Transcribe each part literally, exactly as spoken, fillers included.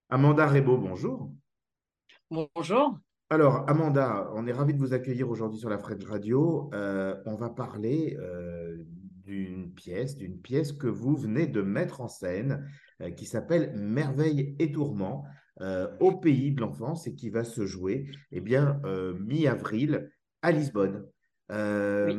Amanda Rebo, bonjour. Bonjour. Alors, Amanda, on est ravi de vous accueillir aujourd'hui sur la French Radio. Euh, on va parler euh, d'une pièce, d'une pièce que vous venez de mettre en scène, euh, qui s'appelle Merveille et Tourment, euh, au pays de l'enfance et qui va se jouer, eh bien, euh, mi-avril à Lisbonne. Oui, Euh,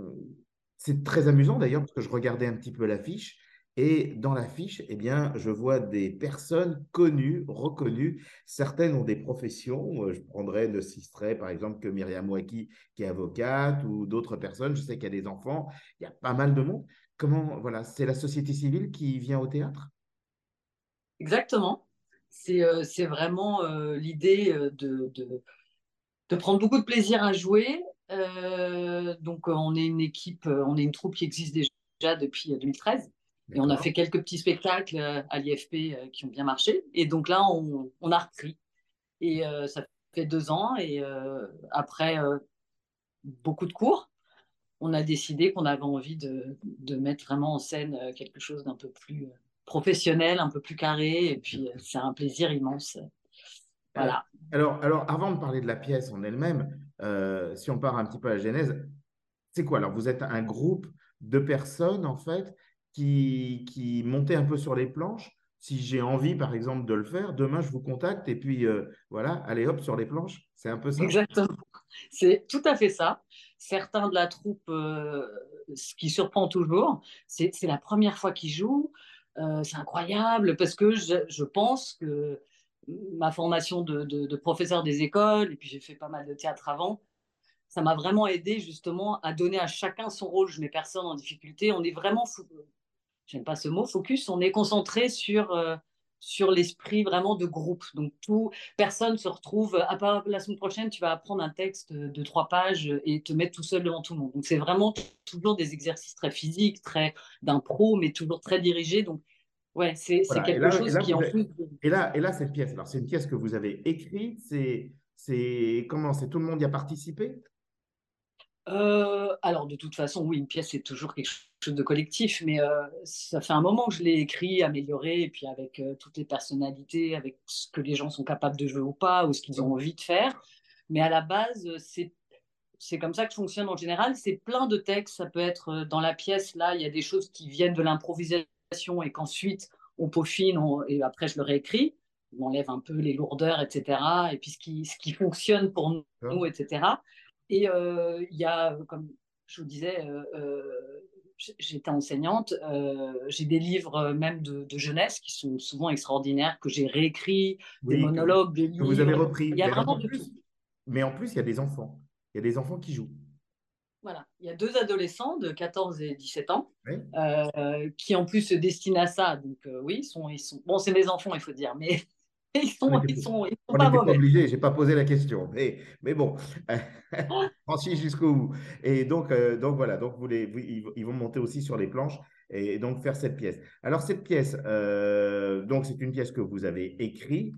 c'est très amusant d'ailleurs parce que je regardais un petit peu l'affiche. Et dans l'affiche, eh bien, je vois des personnes connues, reconnues. Certaines ont des professions. Euh, Je prendrais, ne citerai par exemple que Myriam Waki, qui est avocate, ou d'autres personnes. Je sais qu'il y a des enfants. Il y a pas mal de monde. Comment, voilà, c'est la société civile qui vient au théâtre? exactement. C'est euh, c'est vraiment euh, l'idée euh, de, de, de prendre beaucoup de plaisir à jouer. Euh, donc, euh, on est une équipe, euh, on est une troupe qui existe déjà depuis euh, deux mille treize. Et on a D'accord. fait quelques petits spectacles euh, à l'I F P euh, qui ont bien marché. Et donc là, on, on a repris. Et euh, ça fait deux ans. Et euh, après euh, beaucoup de cours, on a décidé qu'on avait envie de, de mettre vraiment en scène euh, quelque chose d'un peu plus euh, professionnel, un peu plus carré. Et puis, euh, c'est un plaisir immense. Euh, Voilà. alors, alors, avant de parler de la pièce en elle-même, euh, si on part un petit peu à la genèse, c'est quoi? Alors, vous êtes un groupe de personnes, en fait, qui, qui montez un peu sur les planches. Si j'ai envie, par exemple, de le faire, demain, je vous contacte et puis, euh, voilà, allez hop, sur les planches. C'est un peu ça? Exactement. C'est tout à fait ça. Certains de la troupe, euh, ce qui surprend toujours, c'est c'est la première fois qu'ils jouent. Euh, c'est incroyable parce que je, je pense que ma formation de, de, de professeur des écoles, et puis j'ai fait pas mal de théâtre avant, ça m'a vraiment aidé justement à donner à chacun son rôle. Je mets personne en difficulté. On est vraiment j'aime pas ce mot, focus, on est concentré sur, euh, sur l'esprit vraiment de groupe. Donc, tout, personne se retrouve, à part la semaine prochaine, tu vas apprendre un texte de trois pages et te mettre tout seul devant tout le monde. Donc, c'est vraiment toujours des exercices très physiques, très d'impro, mais toujours très dirigés. Donc, ouais, c'est c'est Voilà. Et quelque là, et chose là, qui, vous en êtes- plus, et là, et là, cette pièce, alors, c'est une pièce que vous avez écrite, c'est, c'est, comment, c'est tout le monde y a participé? Euh, alors, de toute façon, oui, une pièce, c'est toujours quelque chose de collectif, mais euh, ça fait un moment que je l'ai écrit, amélioré, et puis avec euh, toutes les personnalités, avec ce que les gens sont capables de jouer ou pas, ou ce qu'ils ont envie de faire. Mais à la base, c'est c'est comme ça que je fonctionne en général. C'est plein de textes. Ça peut être euh, dans la pièce, là, il y a des choses qui viennent de l'improvisation et qu'ensuite on peaufine on- et après je le réécris. On enlève un peu les lourdeurs, et cetera. Et puis ce qui, ce qui fonctionne pour nous, D'accord. et cetera. Et euh, il y a, comme je vous disais, euh, euh, j'étais enseignante. Euh, j'ai des livres euh, même de, de jeunesse qui sont souvent extraordinaires, que j'ai réécrits, des Oui, que, monologues, des que vous avez livres. repris. Il y a Mais donc, vraiment en de tout. plus, mais en plus, il y a des enfants. Il y a des enfants qui jouent. Voilà, il y a deux adolescents de quatorze et dix-sept ans Oui. euh, qui en plus se destinent à ça. Donc euh, oui, ils sont, ils sont... Bon, c'est mes enfants, il faut dire, mais ils On sont, n'était ils sont, ils sont on pas n'était pas mauvais. obligé, je n'ai pas posé la question. Mais, mais bon, franchi jusqu'au bout. Et donc, euh, donc voilà, donc vous les, vous- ils, ils vont monter aussi sur les planches et, donc faire cette pièce. Alors, cette pièce, euh, donc c'est une pièce que vous avez écrite,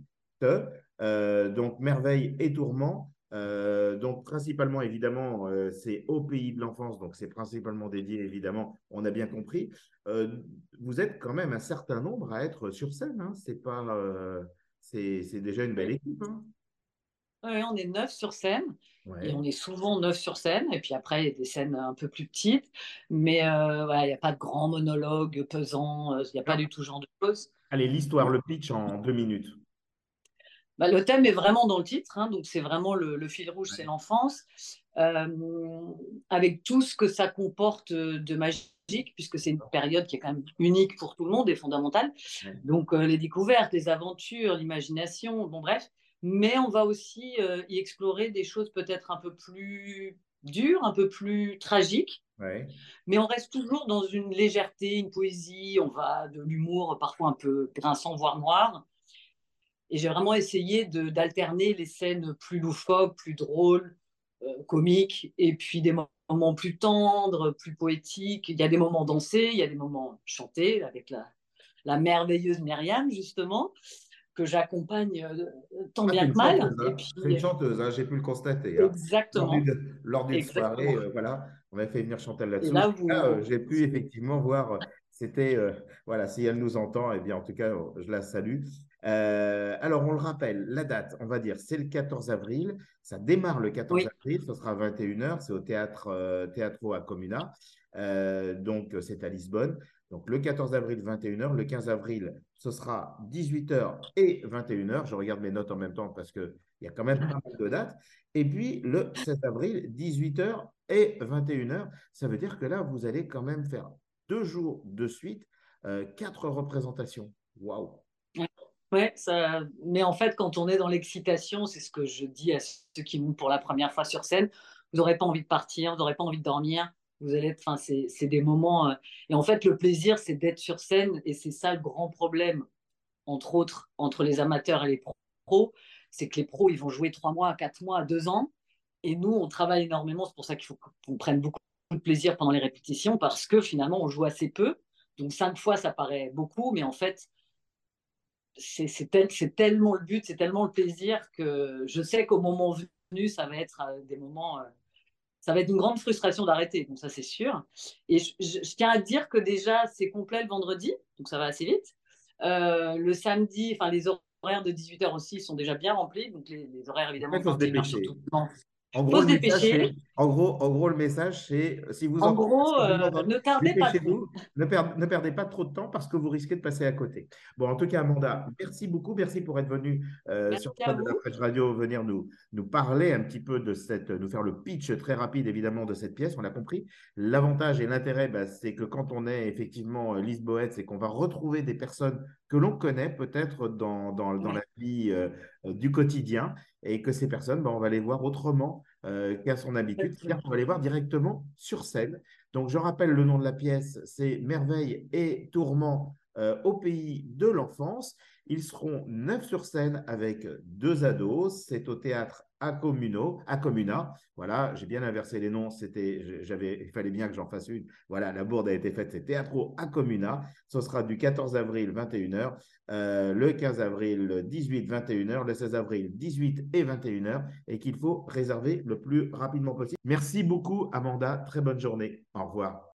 euh, donc Merveille et Tourment. Euh, donc, principalement, évidemment, euh, c'est au pays de l'enfance, donc c'est principalement dédié, évidemment, on a bien compris. Euh, Vous êtes quand même un certain nombre à être sur scène, hein. C'est pas. euh, c'est c'est déjà une belle Oui. équipe, hein. Ouais, on est neuf sur scène et Ouais. on est souvent neuf sur scène. Et puis après, il y a des scènes un peu plus petites, mais euh, ouais, il n'y a pas de grands monologues pesants, euh, il n'y a pas Alors, du tout ce genre de choses. allez, l'histoire, le pitch en deux minutes. Bah, le thème est vraiment dans le titre, hein, donc c'est vraiment le, le fil rouge, c'est Ouais. l'enfance, euh, avec tout ce que ça comporte de magique, puisque c'est une période qui est quand même unique pour tout le monde et fondamentale. Ouais. Donc euh, les découvertes, les aventures, l'imagination, bon bref. Mais on va aussi euh, y explorer des choses peut-être un peu plus dures, un peu plus tragiques, Ouais. mais on reste toujours dans une légèreté, une poésie, on va de l'humour parfois un peu grinçant, voire noir. Et j'ai vraiment essayé de, d'alterner les scènes plus loufoques, plus drôles, euh, comiques, et puis des moments plus tendres, plus poétiques. Il y a des moments dansés, il y a des moments chantés avec la, la merveilleuse Myriam, justement, que j'accompagne euh, tant Ah, c'est bien une que mal. chanteuse, Et hein. C'est puis, une euh, chanteuse, hein, j'ai pu le constater, hein. Lors exactement, d'une, lors d'une soirée, exactement. euh, voilà, on avait fait venir Chantal Et là-dessous. là, Là, euh, vous, j'ai pu effectivement voir, euh, c'était, euh, voilà, si elle nous entend, eh bien, en tout cas, euh, je la salue. Euh, alors, on le rappelle, la date, on va dire, c'est le quatorze avril. Ça démarre le quatorze Oui, avril, ce sera vingt et une heures, c'est au théâtre euh, Teatro à Comuna. Euh, donc, c'est à Lisbonne. Donc, le quatorze avril, vingt et une heures. Le quinze avril, ce sera dix-huit heures et vingt et une heures. Je regarde mes notes en même temps parce qu'il y a quand même pas mal de dates. Et puis, le sept avril, dix-huit heures et vingt et une heures. Ça veut dire que là, vous allez quand même faire deux jours de suite, euh, quatre représentations. Waouh! ouais, ouais, ça... Mais en fait, quand on est dans l'excitation, c'est ce que je dis à ceux qui montent pour la première fois sur scène, vous n'aurez pas envie de partir, vous n'aurez pas envie de dormir. Vous allez être, enfin, c'est c'est des moments. euh, Et en fait, le plaisir, c'est d'être sur scène. Et c'est ça le grand problème, entre autres, entre les amateurs et les pros. C'est que les pros, ils vont jouer trois mois, quatre mois, deux ans. Et nous, on travaille énormément. C'est pour ça qu'il faut qu'on prenne beaucoup de plaisir pendant les répétitions parce que finalement, on joue assez peu. Donc, cinq fois, ça paraît beaucoup. Mais en fait, c'est c'est tel, c'est tellement le but, c'est tellement le plaisir que je sais qu'au moment venu, ça va être euh, des moments, euh, ça va être une grande frustration d'arrêter, donc ça c'est sûr. Et je, je- je tiens à dire que déjà c'est complet le vendredi, donc ça va assez vite. Euh, le samedi, enfin les horaires de dix-huit heures aussi sont déjà bien remplis, donc les, les horaires évidemment Après, il de faut se vingt et une heures dépêcher. surtout. Non, En faut gros, se le message, dépêcher. c'est, en gros, en gros, le message, c'est, si vous En entendez, gros, si vous euh, entendez, ne tardez pas trop. dépêchez-vous, ne, per- ne perdez pas trop de temps parce que vous risquez de passer à côté. Bon, en tout cas, Amanda, merci beaucoup. Merci pour être venu euh, sur Merci le à plateau de la vous. French Radio, venir nous, nous parler un petit peu de cette, nous faire le pitch très rapide, évidemment, de cette pièce. On l'a compris. L'avantage et l'intérêt, bah, c'est que quand on est effectivement euh, Lisboète, c'est qu'on va retrouver des personnes que l'on connaît peut-être dans, dans, dans la Ouais, vie euh, euh, du quotidien et que ces personnes, bah, on va les voir autrement euh, qu'à son habitude, c'est-à-dire exactement. qu'on va les voir directement sur scène. Donc, je rappelle le nom de la pièce, c'est Merveille et Tourment euh, au pays de l'enfance. Ils seront neuf sur scène avec deux ados. C'est au théâtre à Communo, à Comuna. Voilà, j'ai bien inversé les noms. C'était, j'avais, il fallait bien que j'en fasse une. Voilà, la bourde a été faite. C'est Théâtre à Comuna. Ce sera du quatorze avril, vingt et une heures, euh, le quinze avril, dix-huit, vingt et une heures, le seize avril, dix-huit et vingt et une heures, et qu'il faut réserver le plus rapidement possible. Merci beaucoup, Amanda. Très bonne journée. Au revoir.